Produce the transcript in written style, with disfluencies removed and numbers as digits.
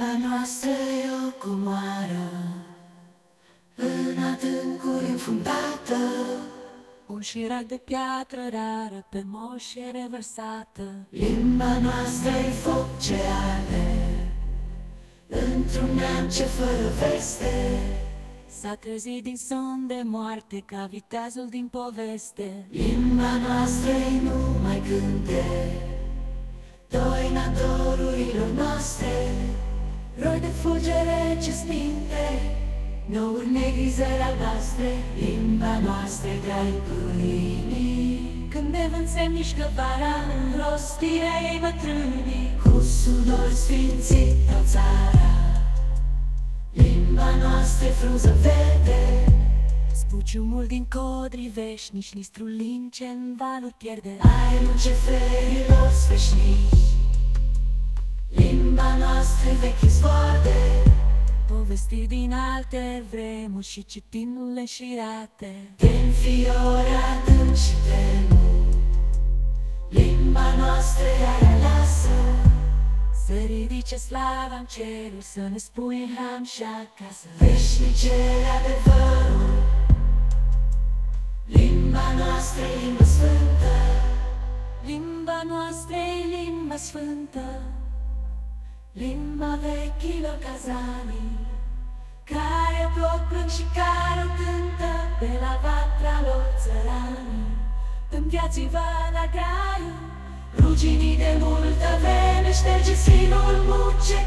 Limba noastră e o comoară în adâncuri înfundată, un șirac de piatră rară pe moș e revărsată. Limba noastră e foc ce arde într-un neam ce fără veste S-a trezit din somn de moarte ca viteazul din poveste. Limba noastră e numai cânte, doina dorurilor noastre, roi de fulgere ce spinte, nouri negrizări albastre. Limba noastră de-ai pâinii, când de vânt se mișcă vara, în rostirea ei bătrânii cu sudor sfințit au țara. Limba noastră frunză verde, spuciumul din codri veșnici, listrul lin ce în valuri pierde aerul ce ferilor sfeșnici. Limba noastră vechi izvoarde, povestiri din alte vremuri și citindu-le înșirate din fiori adânc și tenuri. Limba noastră iar aleasă, să ridice slava în cerul, să ne spui în ham și acasă veșnicele adevărul. Limba noastră e limbă sfântă, limba noastră e limba sfântă, limba vechilor cazanii, care tot plâng și care o cântă pe la vatra lor țăranii. în viață-i va da graiul, ruginii de multă vreme șterge sinul muce